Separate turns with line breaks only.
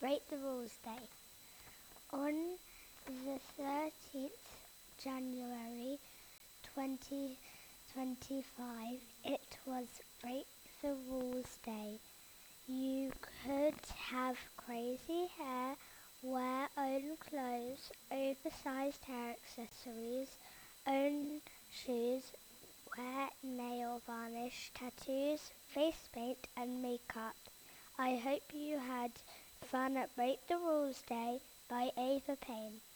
Break the Rules Day. On the 13th January 2025, it was Break the Rules Day. You could have crazy hair, wear own clothes, oversized hair accessories, own shoes, wear nail varnish, tattoos, face paint and makeup. I hope you had fun at Break the Rules Day by Ava Payne.